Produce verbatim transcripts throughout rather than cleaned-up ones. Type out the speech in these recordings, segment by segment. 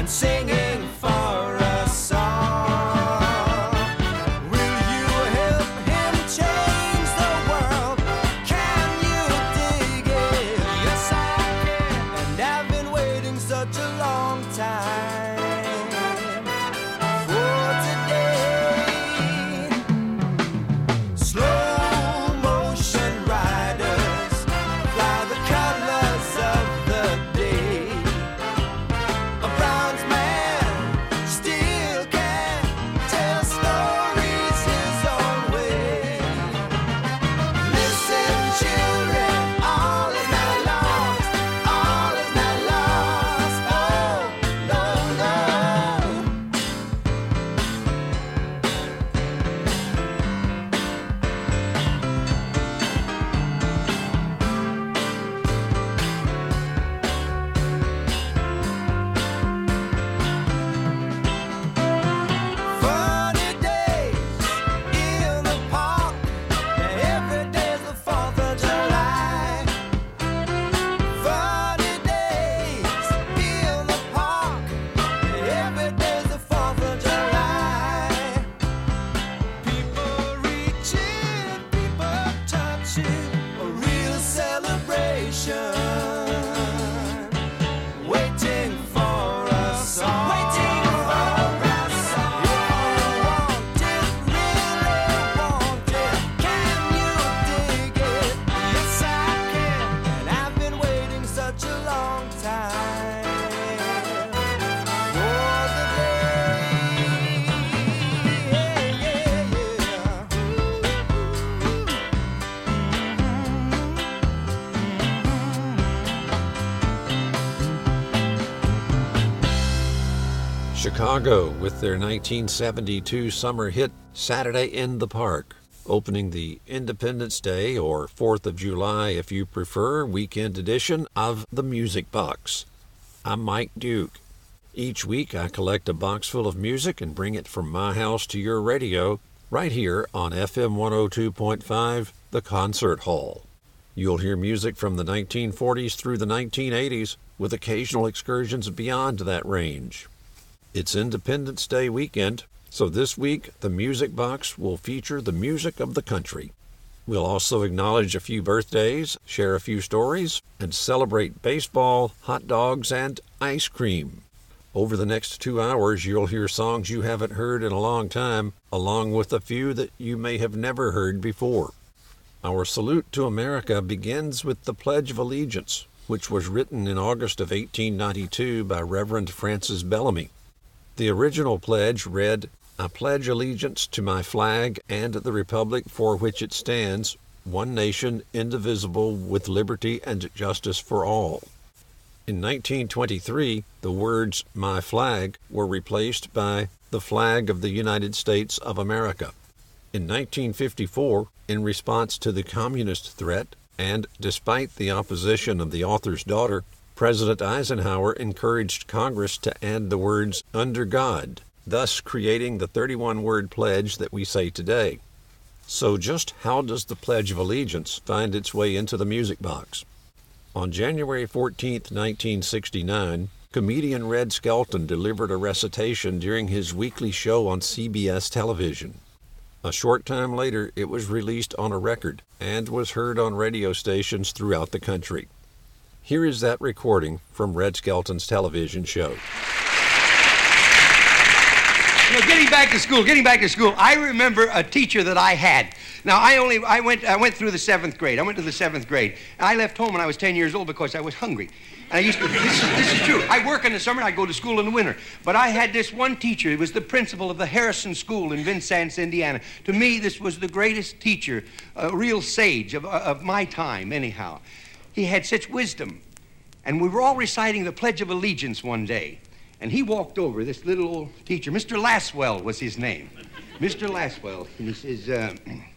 singing for a song. Will you help him change the world? Can you dig it? Yes, I can. And I've been waiting such a long time for today. Slow motion riders fly the colors of the day. A bronze man still can tell stories his own way. Listen, children, all is not lost, all is not lost. Oh, no, no. Funny days in the park. Every day's the Fourth of July. Funny days in the park. Every day's the Fourth of July. People reaching, people touching, a real celebration. Waiting for a song. Waiting for a song. If you want it, really want it, can you dig it? Yes, I can. And I've been waiting such a long time for the day. Yeah, yeah, yeah. Chicago with their nineteen seventy-two summer hit Saturday in the Park, opening the Independence Day, or fourth of July if you prefer, weekend edition of The Music Box. I'm Mike Duke. Each week I collect a box full of music and bring it from my house to your radio, right here on F M one oh two point five, The Concert Hall. You'll hear music from the nineteen forties through the nineteen eighties, with occasional excursions beyond that range. It's Independence Day weekend, so this week the Music Box will feature the music of the country. We'll also acknowledge a few birthdays, share a few stories, and celebrate baseball, hot dogs, and ice cream. Over the next two hours, you'll hear songs you haven't heard in a long time, along with a few that you may have never heard before. Our salute to America begins with the Pledge of Allegiance, which was written in August of eighteen ninety-two by Reverend Francis Bellamy. The original pledge read, "I pledge allegiance to my flag and the republic for which it stands, one nation, indivisible, with liberty and justice for all." In nineteen twenty-three, the words "my flag" were replaced by "the flag of the United States of America." In nineteen fifty-four, in response to the communist threat, and despite the opposition of the author's daughter, President Eisenhower encouraged Congress to add the words "under God," thus creating the thirty-one word pledge that we say today. So just how does the Pledge of Allegiance find its way into the Music Box? On January fourteenth, nineteen sixty-nine, comedian Red Skelton delivered a recitation during his weekly show on C B S television. A short time later, it was released on a record and was heard on radio stations throughout the country. Here is that recording from Red Skelton's television show. You know, getting back to school, getting back to school, I remember a teacher that I had. Now, I only, I went, I went through the seventh grade. I went to the seventh grade. And I left home when I was ten years old because I was hungry. And I used to, this is, this is true. I work in the summer and I go to school in the winter. But I had this one teacher. He was the principal of the Harrison School in Vincennes, Indiana. To me, this was the greatest teacher, a real sage of, of my time, anyhow. He had such wisdom. And we were all reciting the Pledge of Allegiance one day. And he walked over, this little old teacher. Mister Laswell was his name. Mister Laswell. And he says, uh,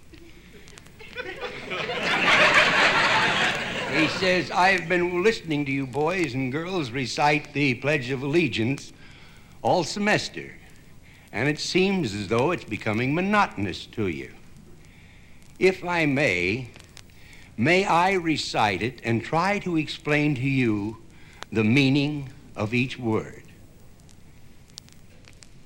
he says, "I've been listening to you boys and girls recite the Pledge of Allegiance all semester. And it seems as though it's becoming monotonous to you. If I may, may I recite it and try to explain to you the meaning of each word?"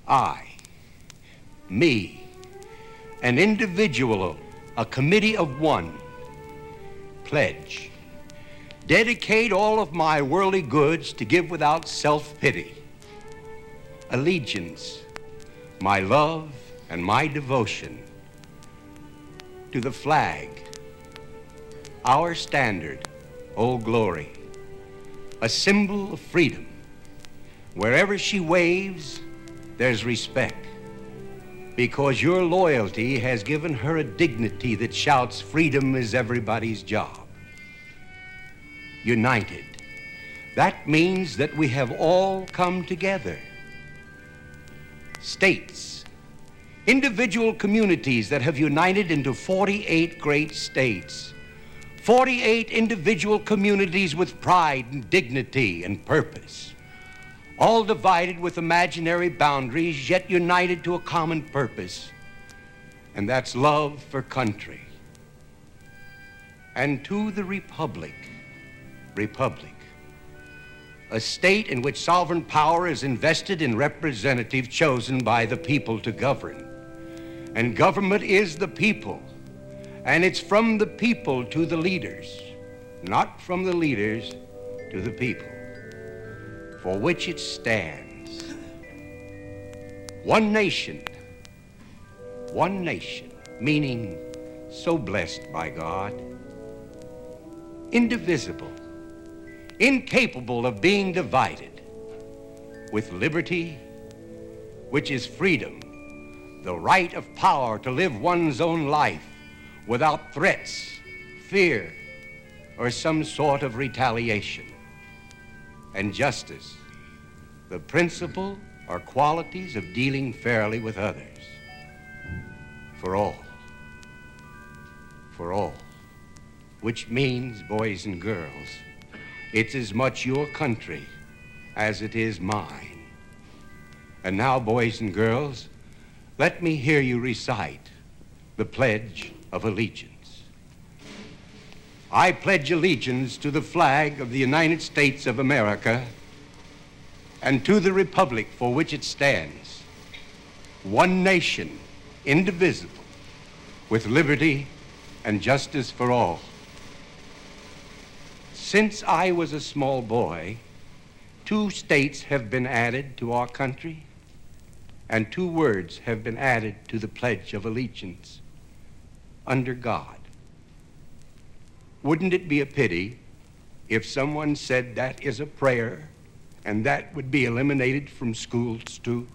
I, me, an individual, a committee of one, pledge, dedicate all of my worldly goods to give without self-pity, allegiance, my love and my devotion to the flag, our standard, Old Glory, a symbol of freedom. Wherever she waves, there's respect, because your loyalty has given her a dignity that shouts freedom is everybody's job. United. That means that we have all come together. States, individual communities that have united into forty-eight great states, forty-eight individual communities with pride and dignity and purpose, all divided with imaginary boundaries, yet united to a common purpose, and that's love for country. And to the Republic, Republic, a state in which sovereign power is invested in representatives chosen by the people to govern. And government is the people, and it's from the people to the leaders, not from the leaders to the people, for which it stands. One nation, one nation, meaning so blessed by God, indivisible, incapable of being divided, with liberty, which is freedom, the right of power to live one's own life without threats, fear, or some sort of retaliation. And justice, the principle or qualities of dealing fairly with others. For all, for all, which means, boys and girls, it's as much your country as it is mine. And now, boys and girls, let me hear you recite the Pledge of Allegiance. I pledge allegiance to the flag of the United States of America and to the republic for which it stands, one nation, indivisible, with liberty and justice for all. Since I was a small boy, two states have been added to our country, and two words have been added to the Pledge of Allegiance: under God. Wouldn't it be a pity if someone said that is a prayer and that would be eliminated from schools too?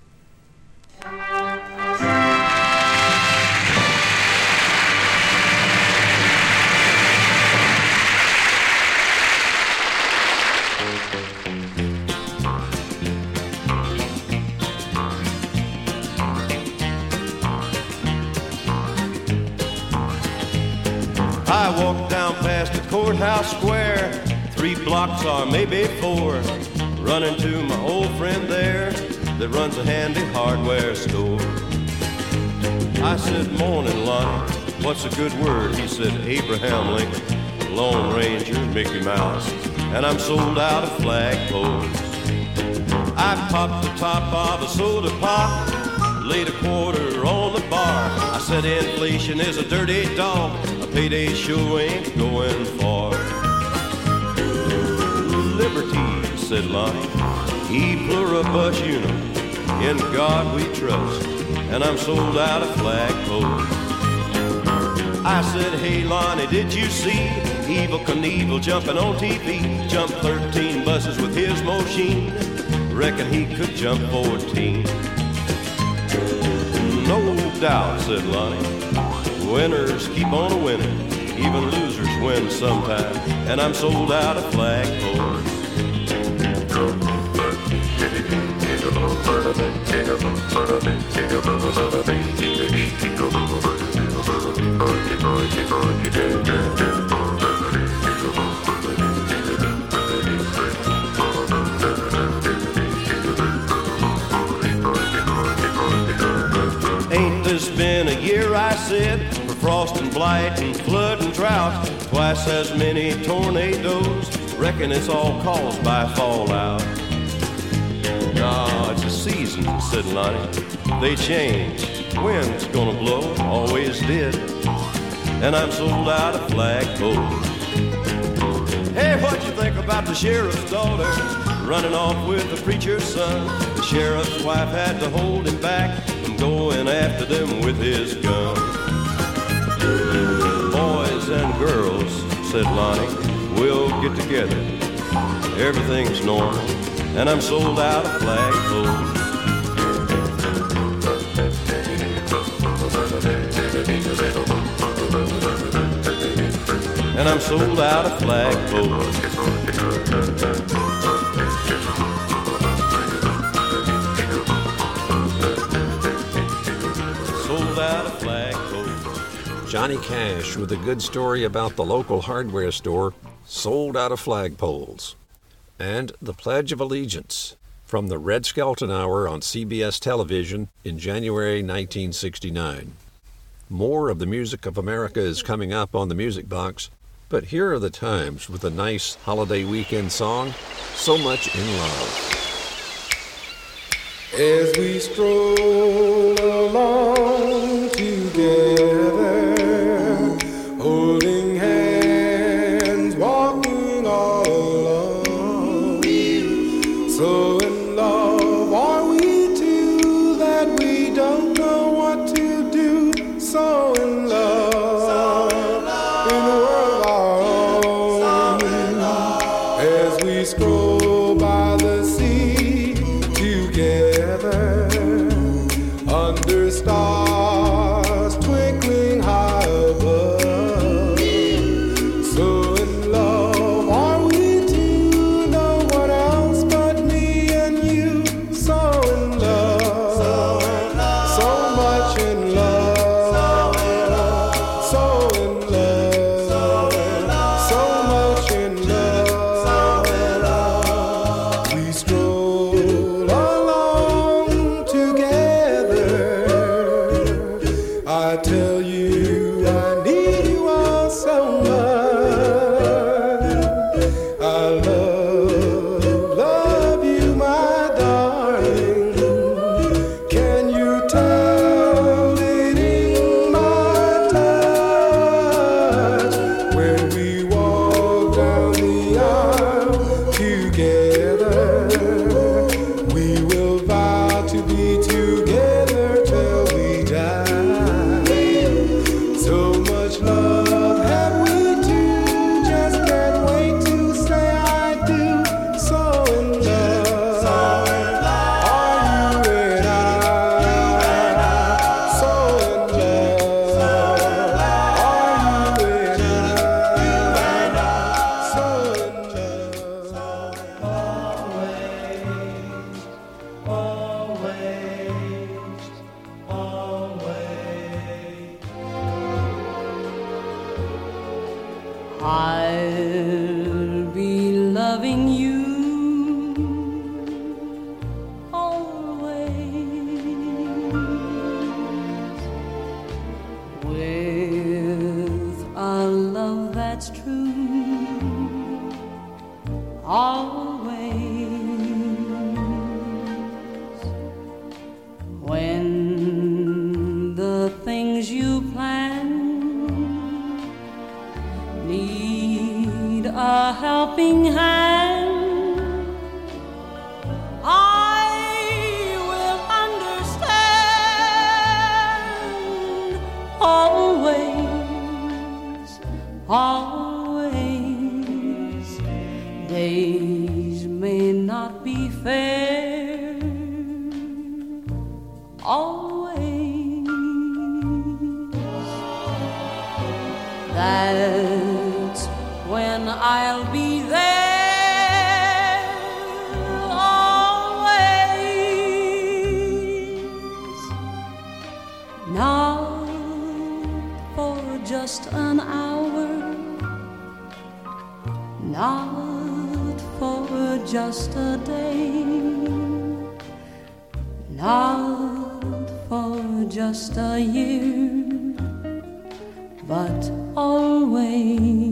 I walked down past the courthouse square, three blocks or maybe four, running to my old friend there that runs a handy hardware store. I said, "Morning, Lonnie, what's a good word?" He said, "Abraham Lincoln, Lone Ranger, Mickey Mouse, and I'm sold out of flagpoles." I popped the top of a soda pop, laid a quarter on the bar. I said, "Inflation is a dirty dog, a payday sure ain't going far." "Liberty," said Lonnie, "E pluribus unum, in God we trust, and I'm sold out of flagpoles." I said, "Hey Lonnie, did you see Evel Knievel jumping on T V? Jumped thirteen buses with his machine. Reckon he could jump fourteen. "No doubt," said Lonnie, "winners keep on winning, even losers win sometime, and I'm sold out of flagpoles." "Ain't this been a year," I said, "for frost and blight and flood and drought? Twice as many tornadoes, reckon it's all caused by fallout." "No, it's a season," seasons, said Lonnie, they change. Wind's gonna blow, always did. And I'm sold out of flagpoles. Hey, what you think about the sheriff's daughter running off with the preacher's son? The sheriff's wife had to hold him back from going after them with his gun. Boys and girls, said Lonnie, we'll get together. Everything's normal, and I'm sold out of flagpoles. And I'm sold out of flagpoles. Sold out of flagpoles. Johnny Cash with a good story about the local hardware store sold out of flagpoles. And the Pledge of Allegiance from the Red Skelton Hour on C B S television in January nineteen sixty-nine. More of the music of America is coming up on the Music Box, but here are the times with a nice holiday weekend song, So Much in Love. As we stroll along together, holding hands, walking all alone, so in love are we two that we don't know what to do, so in love in a world our own. As we stroll by the sea together, under stars twinkling high above, so in love are we two, no one else but me and you, so in love, so much in love, so in love, so much in love. We stroll along together. I tell you I need you all so much. I love, love you, my darling. Can you tell it in my touch? When we walk down the aisle together, we will vow to be together till we die. So much love have we two, just can't wait to say I do. So in love are you and I. So in love are you and I. So in love. I'll be loving you always, with a love that's true, always. When the things you plan need a helping hand, I will understand. Always, always. Days may not be fair, always. That's when I'll be there, always. Not for just an hour, not for just a day, not for just a year, but always.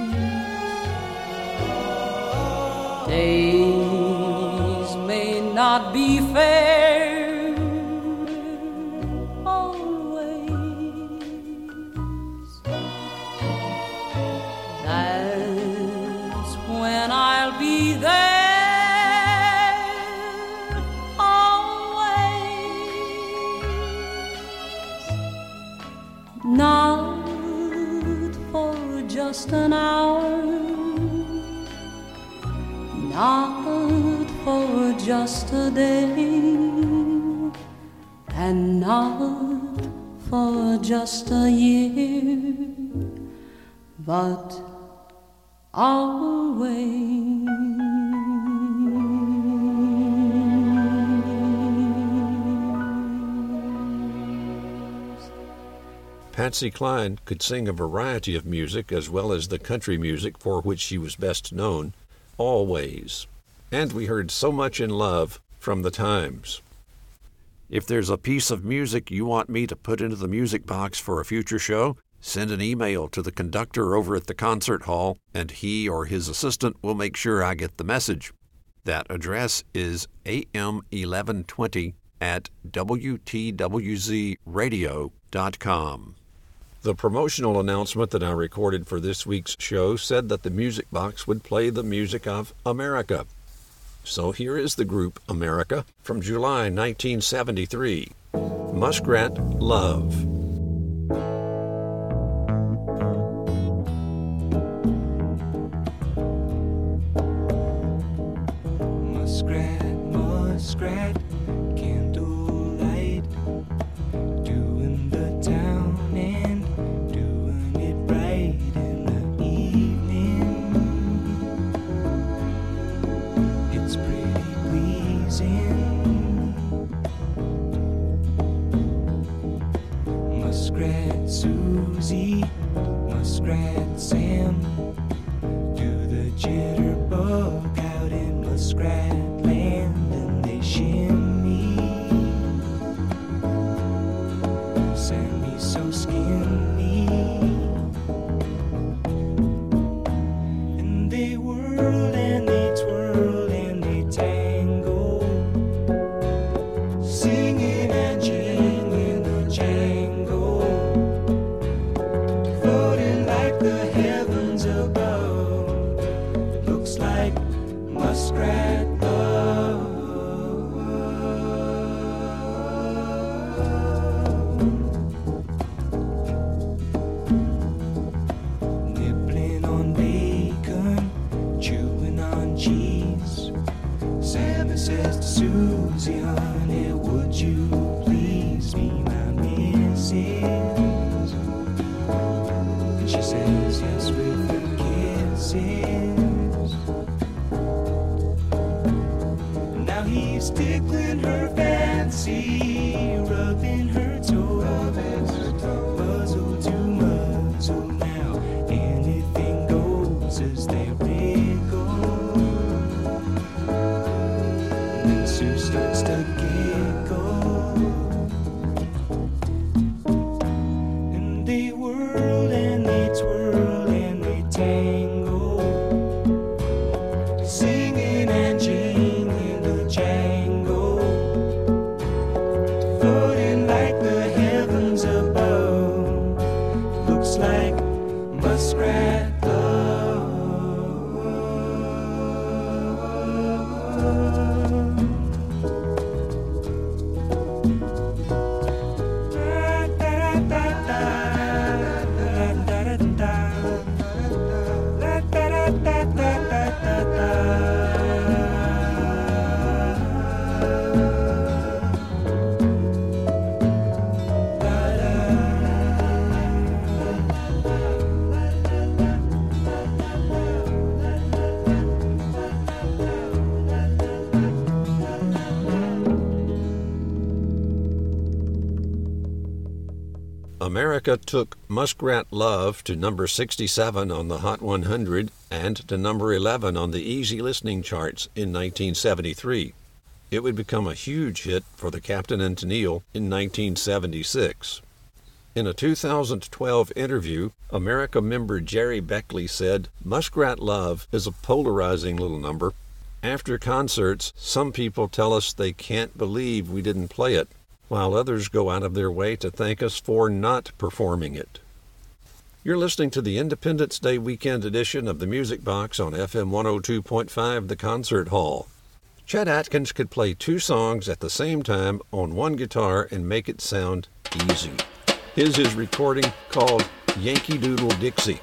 Days may not not be fair always. That's when I'll be there always. Not for just an hour, not for just a day, and not for just a year, but always. Patsy Cline could sing a variety of music as well as the country music for which she was best known, always. And we heard So Much in Love from the Times. If there's a piece of music you want me to put into the music box for a future show, send an email to the conductor over at the concert hall, and he or his assistant will make sure I get the message. That address is A M eleven twenty at W T W Z radio dot com. The promotional announcement that I recorded for this week's show said that the music box would play the music of America. So here is the group America from July nineteen seventy-three, Muskrat Love. Muskrat, muskrat, candlelight, doing the town and doing it right in the evening. It's pretty pleasing. Muskrat Susie, Muskrat Sam, do the jitterbug out in Muskrat Land, and they shimmy. Sammy's so skinny, and they whirl and they twirl and they tangle, singing and jingling the jangle, floating like the heavens above. Looks like muskrat love. Nibbling on bacon, chewing on cheese. Sammy says to Susie, honey, would you please be my missus? And she says yes with her kisses. Now he's tickling her fancy, rubbing her toes, muzzle to muzzle. Now anything goes as they wriggle. And then Sue starts to giggle, and they whirl and they twirl and they tangle, singing and jingling the jangle, floating like the heavens above. Looks like muskrat love. America took Muskrat Love to number sixty-seven on the Hot one hundred and to number eleven on the Easy Listening charts in nineteen seventy-three. It would become a huge hit for the Captain and Tennille in nineteen seventy-six. In a two thousand twelve interview, America member Jerry Beckley said, "Muskrat Love is a polarizing little number. After concerts, some people tell us they can't believe we didn't play it, while others go out of their way to thank us for not performing it. You're listening to the Independence Day weekend edition of the Music Box on F M one oh two point five The Concert Hall. Chet Atkins could play two songs at the same time on one guitar and make it sound easy. Here's his recording called Yankee Doodle Dixie.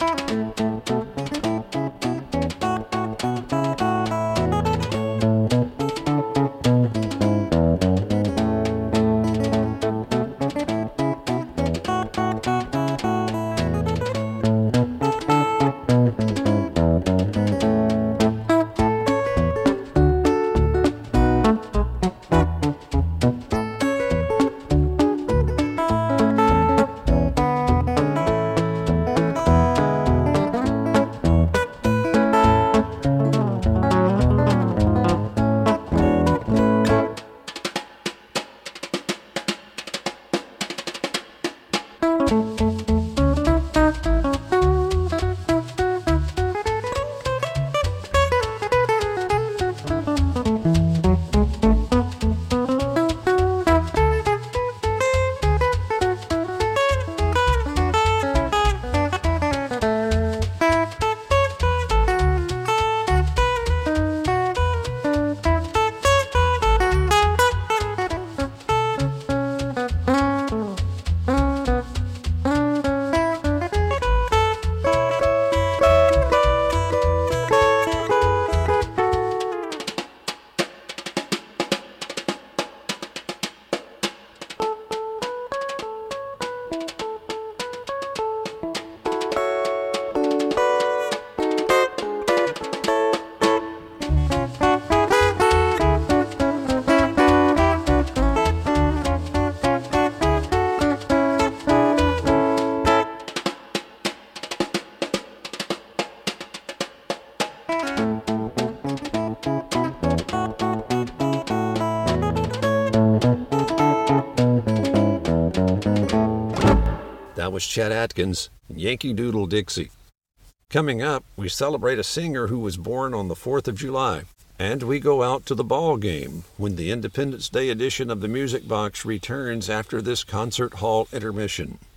That was Chet Atkins, Yankee Doodle Dixie. Coming up, we celebrate a singer who was born on the fourth of July, and we go out to the ball game when the Independence Day edition of the Music Box returns after this concert hall intermission.